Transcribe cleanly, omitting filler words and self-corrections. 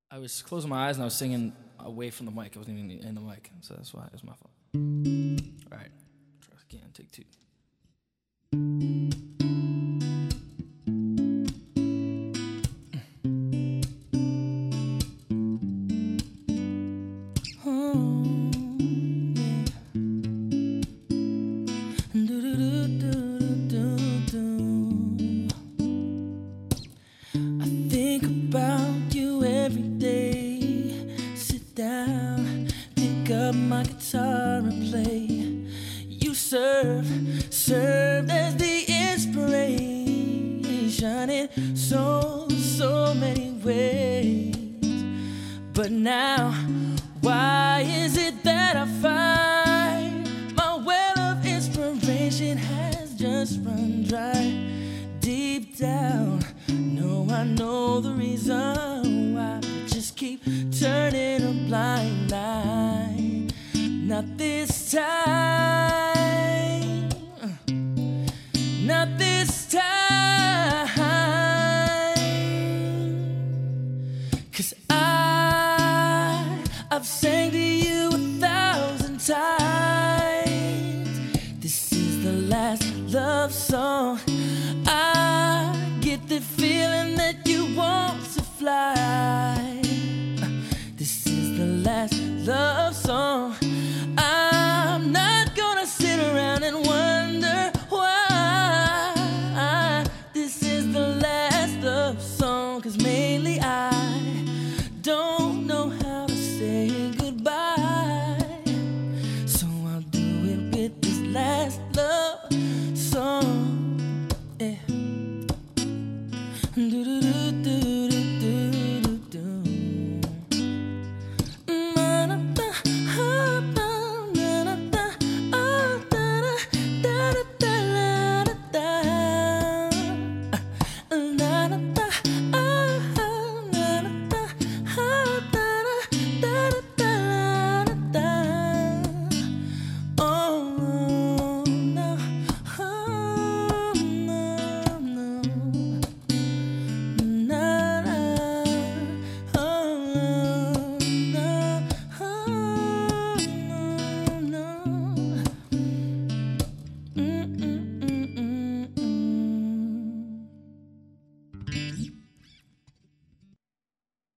I was closing my eyes and I was singing away from the mic. I wasn't even in the mic, so that's why it was my fault. All right, try again. Take two. I think about you every day. Sit down, pick up my guitar and play. You served as the inspiration in so many ways. But now, why is it that I find my well of inspiration has just run dry? Deep down, I know the reason why. I just keep turning a blind eye. Not this time, not this time. 'Cause I've sang to you 1,000 times. This is the last love song. I get the feeling that you want to fly. This is the last love